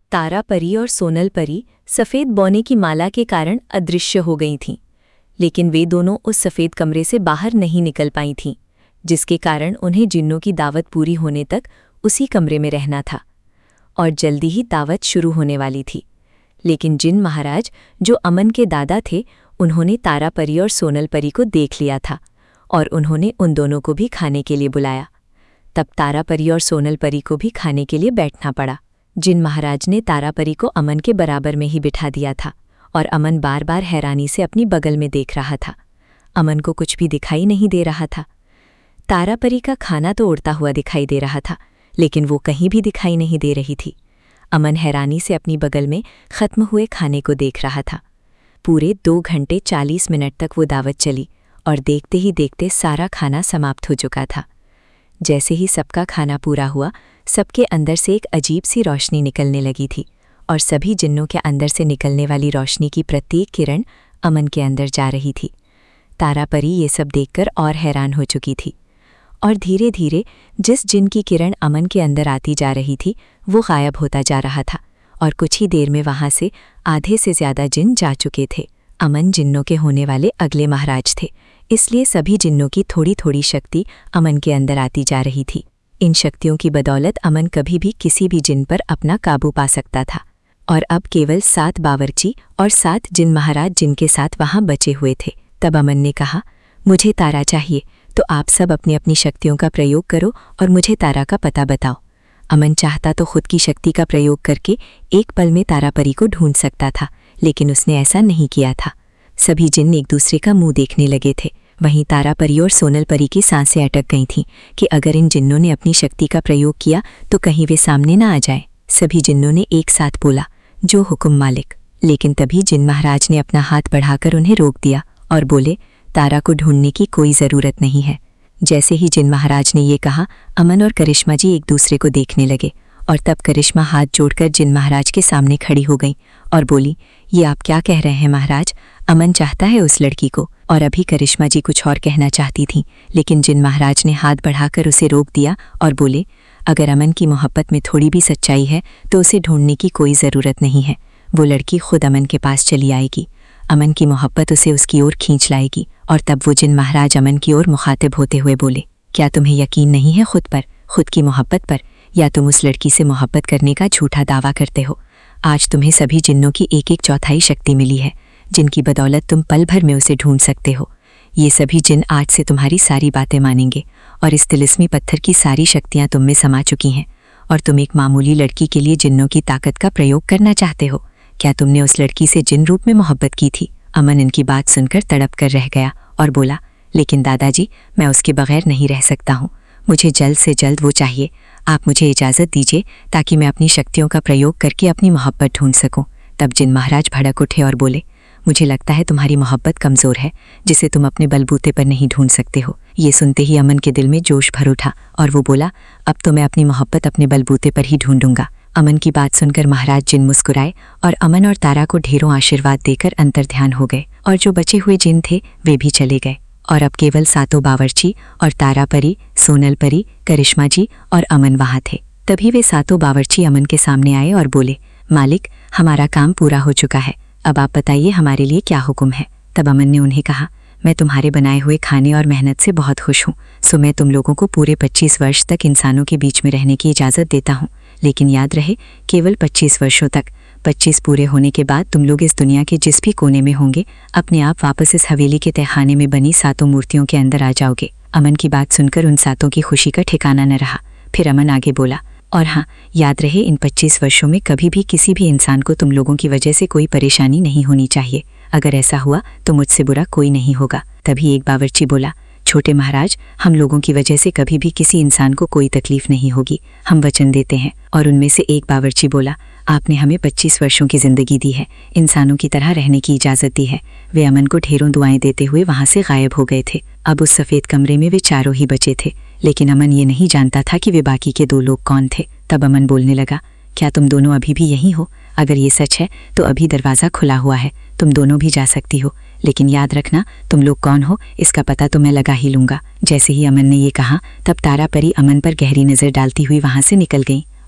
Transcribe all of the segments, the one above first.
तारा परी और सोनल परी सफ़ेद बौने की माला के कारण अदृश्य हो गई थीं, लेकिन वे दोनों उस सफ़ेद कमरे से बाहर नहीं निकल पाई थीं, जिसके कारण उन्हें जिन्नों की दावत पूरी होने तक उसी कमरे में रहना था। और जल्दी ही दावत शुरू होने वाली थी, लेकिन जिन महाराज जो अमन के दादा थे, उन्होंने तारा परी और सोनल परी को देख लिया था और उन्होंने उन दोनों को भी खाने के लिए बुलाया। तब तारा परी और सोनल परी को भी खाने के लिए बैठना पड़ा। जिन महाराज ने तारा परी को अमन के बराबर में ही बिठा दिया था और अमन बार बार हैरानी से अपनी बगल में देख रहा था। अमन को कुछ भी दिखाई नहीं दे रहा था। तारा परी का खाना तो उड़ता हुआ दिखाई दे रहा था, लेकिन वो कहीं भी दिखाई नहीं दे रही थी। अमन हैरानी से अपनी बगल में ख़त्म हुए खाने को देख रहा था। पूरे 2 घंटे 40 मिनट तक वो दावत चली और देखते ही देखते सारा खाना समाप्त हो चुका था। जैसे ही सबका खाना पूरा हुआ, सबके अंदर से एक अजीब सी रोशनी निकलने लगी थी और सभी जिन्नों के अंदर से निकलने वाली रोशनी की प्रत्येक किरण अमन के अंदर जा रही थी। तारा परी ये सब देखकर और हैरान हो चुकी थी और धीरे धीरे जिस जिन की किरण अमन के अंदर आती जा रही थी, वो गायब होता जा रहा था और कुछ ही देर में वहाँ से आधे से ज़्यादा जिन जा चुके थे। अमन जिन्नों के होने वाले अगले महाराज थे, इसलिए सभी जिन्नों की थोड़ी थोड़ी शक्ति अमन के अंदर आती जा रही थी। इन शक्तियों की बदौलत अमन कभी भी किसी भी जिन पर अपना काबू पा सकता था। और अब केवल 7 बावर्ची और 7 जिन महाराज जिनके साथ वहाँ बचे हुए थे। तब अमन ने कहा, मुझे तारा चाहिए, तो आप सब अपनी अपनी शक्तियों का प्रयोग करो और मुझे तारा का पता बताओ। अमन चाहता तो खुद की शक्ति का प्रयोग करके एक पल में तारा परी को ढूंढ सकता था, लेकिन उसने ऐसा नहीं किया था। सभी जिन एक दूसरे का मुंह देखने लगे थे। वहीं तारा परी और सोनल परी की सांसें अटक गई थीं कि अगर इन जिन्नों ने अपनी शक्ति का प्रयोग किया तो कहीं वे सामने ना आ जाए। सभी जिन्नों ने एक साथ बोला, जो हुक्म मालिक। लेकिन तभी जिन महाराज ने अपना हाथ बढ़ाकर उन्हें रोक दिया और बोले, तारा को ढूंढने की कोई ज़रूरत नहीं है। जैसे ही जिन महाराज ने ये कहा, अमन और करिश्मा जी एक दूसरे को देखने लगे और तब करिश्मा हाथ जोड़कर जिन महाराज के सामने खड़ी हो गई और बोली, ये आप क्या कह रहे हैं महाराज? अमन चाहता है उस लड़की को। और अभी करिश्मा जी कुछ और कहना चाहती थीं, लेकिन जिन महाराज ने हाथ बढ़ाकर उसे रोक दिया और बोले, अगर अमन की मोहब्बत में थोड़ी भी सच्चाई है तो उसे ढूंढने की कोई ज़रूरत नहीं है। वो लड़की खुद अमन के पास चली आएगी। अमन की मोहब्बत उसे उसकी ओर खींच लाएगी। और तब वो जिन महाराज अमन की ओर मुखातिब होते हुए बोले, क्या तुम्हें यकीन नहीं है खुद पर, खुद की मोहब्बत पर, या तुम उस लड़की से मोहब्बत करने का झूठा दावा करते हो? आज तुम्हें सभी जिन्नों की 1/4 शक्ति मिली है, जिनकी बदौलत तुम पल भर में उसे ढूंढ सकते हो। ये सभी जिन आज से तुम्हारी सारी बातें मानेंगे और इस तिलिस्मी पत्थर की सारी शक्तियाँ तुम में समा चुकी हैं और तुम एक मामूली लड़की के लिए जिन्नों की ताकत का प्रयोग करना चाहते हो। क्या तुमने उस लड़की से जिन रूप में मोहब्बत की थी? अमन इनकी बात सुनकर तड़प कर रह गया और बोला, लेकिन दादाजी, मैं उसके बगैर नहीं रह सकता हूँ। मुझे जल्द से जल्द वो चाहिए। आप मुझे इजाज़त दीजिए ताकि मैं अपनी शक्तियों का प्रयोग करके अपनी मोहब्बत ढूंढ सकूं। तब जिन महाराज भड़क उठे और बोले, मुझे लगता है तुम्हारी मोहब्बत कमज़ोर है, जिसे तुम अपने बलबूते पर नहीं ढूंढ सकते हो। ये सुनते ही अमन के दिल में जोश भर उठा और वो बोला, अब तो मैं अपनी मोहब्बत अपने बलबूते पर ही ढूंढूंगा। अमन की बात सुनकर महाराज जिन मुस्कुराए और अमन और तारा को ढेरों आशीर्वाद देकर अंतर्ध्यान हो गए और जो बचे हुए जिन थे वे भी चले गए और अब केवल 7 बावर्ची और तारा परी, सोनल परी, करिश्मा जी और अमन वहाँ थे। तभी वे 7 बावर्ची अमन के सामने आए और बोले, मालिक, हमारा काम पूरा हो चुका है, अब आप बताइए हमारे लिए क्या हुक्म है? तब अमन ने उन्हें कहा, मैं तुम्हारे बनाए हुए खाने और मेहनत से बहुत खुश हूँ, सो मैं तुम लोगों को पूरे 25 वर्ष तक इंसानों के बीच में रहने की इजाज़त देता हूँ। लेकिन याद रहे, केवल 25 वर्षों तक। 25 पूरे होने के बाद तुम लोग इस दुनिया के जिस भी कोने में होंगे, अपने आप वापस इस हवेली के तहखाने में बनी 7 मूर्तियों के अंदर आ जाओगे। अमन की बात सुनकर उन 7 की खुशी का ठिकाना न रहा। फिर अमन आगे बोला, और हाँ, याद रहे, इन 25 वर्षों में कभी भी किसी भी इंसान को तुम लोगों की वजह से कोई परेशानी नहीं होनी चाहिए। अगर ऐसा हुआ तो मुझसे बुरा कोई नहीं होगा। तभी एक बावर्ची बोला, छोटे महाराज, हम लोगों की वजह से कभी भी किसी इंसान को कोई तकलीफ नहीं होगी, हम वचन देते हैं। और उनमें से एक बावर्ची बोला, आपने हमें 25 वर्षों की ज़िंदगी दी है, इंसानों की तरह रहने की इजाज़त दी है। वे अमन को ढेरों दुआएं देते हुए वहाँ से गायब हो गए थे। अब उस सफ़ेद कमरे में वे चारों ही बचे थे, लेकिन अमन ये नहीं जानता था कि वे बाकी के 2 लोग कौन थे। तब अमन बोलने लगा, क्या तुम दोनों अभी भी यहीं हो? अगर ये सच है तो अभी दरवाज़ा खुला हुआ है, तुम दोनों भी जा सकती हो। लेकिन याद रखना, तुम लोग कौन हो इसका पता तो मैं लगा ही लूँगा। जैसे ही अमन ने ये कहा, तब तारा परी अमन पर गहरी नज़र डालती हुई वहाँ से निकल गई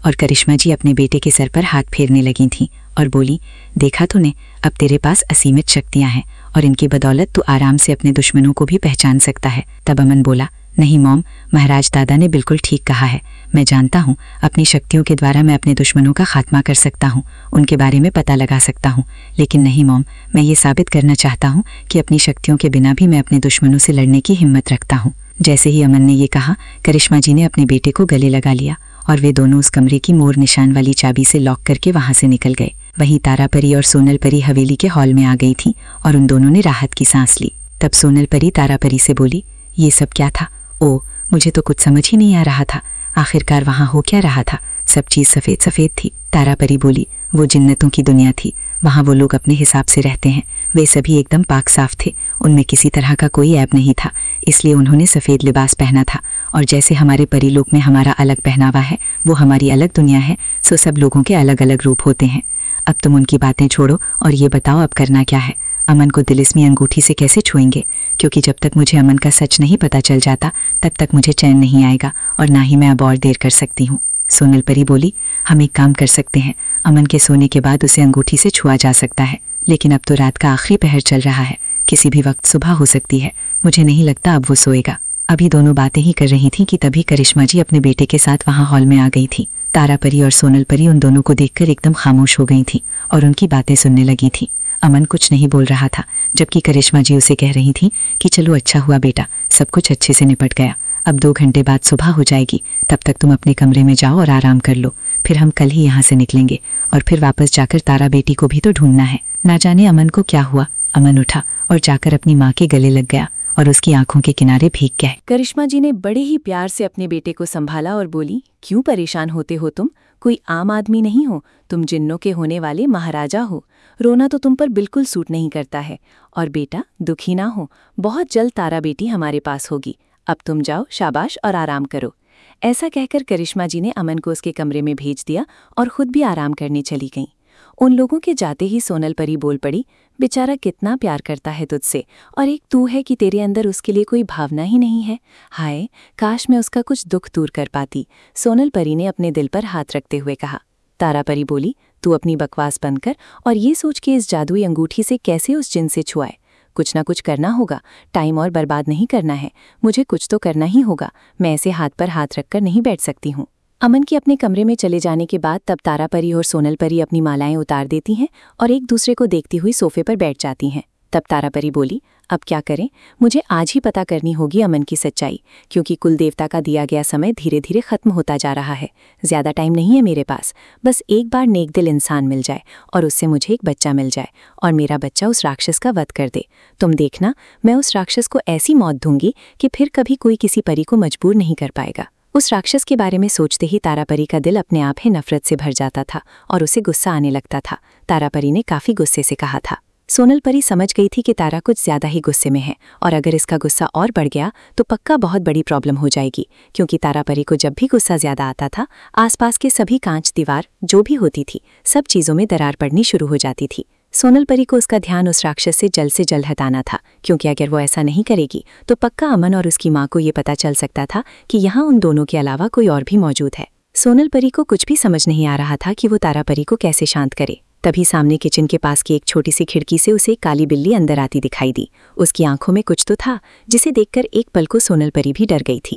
और करिश्मा जी अपने बेटे के सर पर हाथ फेरने लगी थीं और बोली, देखा तूने, अब तेरे पास असीमित शक्तियां हैं और इनकी बदौलत तू आराम से अपने दुश्मनों को भी पहचान सकता है। तब अमन बोला, नहीं मॉम, महाराज दादा ने बिल्कुल ठीक कहा है। मैं जानता हूँ अपनी शक्तियों के द्वारा मैं अपने दुश्मनों का खात्मा कर सकता हूँ, उनके बारे में पता लगा सकता हूँ। लेकिन नहीं मॉम, मैं ये साबित करना चाहता हूँ कि अपनी शक्तियों के बिना भी मैं अपने दुश्मनों से लड़ने की हिम्मत रखता हूँ। जैसे ही अमन ने ये कहा, करिश्मा जी ने अपने बेटे को गले लगा लिया और वे दोनों उस कमरे की मोर निशान वाली चाबी से लॉक करके वहां से निकल गए। वहीं तारा परी और सोनल परी हवेली के हॉल में आ गई थी और उन दोनों ने राहत की सांस ली। तब सोनल परी तारा परी से बोली, ये सब क्या था? ओ, मुझे तो कुछ समझ ही नहीं आ रहा था। आखिरकार वहां हो क्या रहा था? सब चीज सफेद सफेद थी। तारा परी बोली, वो जिन्नतों की दुनिया थी। वहां वो लोग अपने हिसाब से रहते हैं। वे सभी एकदम पाक साफ थे, उनमें किसी तरह का कोई ऐब नहीं था, इसलिए उन्होंने सफ़ेद लिबास पहना था। और जैसे हमारे परीलोक में हमारा अलग पहनावा है, वो हमारी अलग दुनिया है, सो सब लोगों के अलग अलग रूप होते हैं। अब तुम उनकी बातें छोड़ो और ये बताओ अब करना क्या है? अमन को तिलिस्मी अंगूठी से कैसे छुएंगे? क्योंकि जब तक मुझे अमन का सच नहीं पता चल जाता तब तक मुझे चैन नहीं आएगा और ना ही मैं अब और देर कर सकती हूँ। सोनल परी बोली, हम एक काम कर सकते हैं, अमन के सोने के बाद उसे अंगूठी से छुआ जा सकता है, लेकिन अब तो रात का आखिरी पहर चल रहा है, किसी भी वक्त सुबह हो सकती है। मुझे नहीं लगता अब वो सोएगा। अभी दोनों बातें ही कर रही थीं कि तभी करिश्मा जी अपने बेटे के साथ वहां हॉल में आ गई थी। तारा परी और सोनल परी उन दोनों को देखकर एकदम खामोश हो गई थीं और उनकी बातें सुनने लगी थीं। अमन कुछ नहीं बोल रहा था, जबकि करिश्मा जी उसे कह रही थीं कि चलो अच्छा हुआ बेटा, सब कुछ अच्छे से निपट गया। अब 2 घंटे बाद सुबह हो जाएगी, तब तक तुम अपने कमरे में जाओ और आराम कर लो। फिर हम कल ही यहाँ से निकलेंगे और फिर वापस जाकर तारा बेटी को भी तो ढूंढना है। ना जाने अमन को क्या हुआ। अमन उठा और जाकर अपनी माँ के गले लग गया और उसकी आंखों के किनारे भीग गए। करिश्मा जी ने बड़े ही प्यार से अपने बेटे को संभाला और बोली, क्यों परेशान होते हो तुम? कोई आम आदमी नहीं हो, तुम जिन्नों के होने वाले महाराजा हो। रोना तो तुम पर बिल्कुल सूट नहीं करता है। और बेटा, दुखी ना हो, बहुत जल्द तारा बेटी हमारे पास होगी। अब तुम जाओ, शाबाश, और आराम करो। ऐसा कहकर करिश्मा जी ने अमन को उसके कमरे में भेज दिया और खुद भी आराम करने चली गईं। उन लोगों के जाते ही सोनल परी बोल पड़ी, बेचारा कितना प्यार करता है तुझसे, और एक तू है कि तेरे अंदर उसके लिए कोई भावना ही नहीं है। हाय, काश मैं उसका कुछ दुख दूर कर पाती। सोनल परी ने अपने दिल पर हाथ रखते हुए कहा। तारा परी बोली, तू अपनी बकवास बंद कर और ये सोच के इस जादुई अंगूठी से कैसे उस जिन से छुआए। कुछ ना कुछ करना होगा, टाइम और बर्बाद नहीं करना है। मुझे कुछ तो करना ही होगा, मैं ऐसे हाथ पर हाथ रखकर नहीं बैठ सकती हूँ। अमन के अपने कमरे में चले जाने के बाद तब तारा परी और सोनल परी अपनी मालाएं उतार देती हैं और एक दूसरे को देखती हुई सोफे पर बैठ जाती हैं। तब तारा परी बोली, अब क्या करें? मुझे आज ही पता करनी होगी अमन की सच्चाई, क्योंकि कुल देवता का दिया गया समय धीरे धीरे खत्म होता जा रहा है। ज्यादा टाइम नहीं है मेरे पास, बस एक बार नेक दिल इंसान मिल जाए और उससे मुझे एक बच्चा मिल जाए और मेरा बच्चा उस राक्षस का वध कर दे। तुम देखना, मैं उस राक्षस को ऐसी मौत दूंगी कि फिर कभी कोई किसी परी को मजबूर नहीं कर पाएगा। उस राक्षस के बारे में सोचते ही तारा परी का दिल अपने आप ही नफरत से भर जाता था और उसे गुस्सा आने लगता था। तारा परी ने काफी गुस्से से कहा था। सोनल परी समझ गई थी कि तारा कुछ ज्यादा ही गुस्से में है और अगर इसका गुस्सा और बढ़ गया तो पक्का बहुत बड़ी प्रॉब्लम हो जाएगी, क्योंकि तारा परी को जब भी गुस्सा ज्यादा आता था, आसपास के सभी कांच, दीवार जो भी होती थी, सब चीजों में दरार पड़नी शुरू हो जाती थी। सोनल परी को उसका ध्यान उस राक्षस से जल्द हटाना था, क्योंकि अगर वो ऐसा नहीं करेगी तो पक्का अमन और उसकी माँ को ये पता चल सकता था कि यहाँ उन दोनों के अलावा कोई और भी मौजूद है। सोनल परी को कुछ भी समझ नहीं आ रहा था कि वो तारा परी को कैसे शांत करे। तभी सामने किचन के पास की एक छोटी सी खिड़की से उसे एक काली बिल्ली अंदर आती दिखाई दी। उसकी आंखों में कुछ तो था जिसे देखकर एक पल को सोनल परी भी डर गई थी।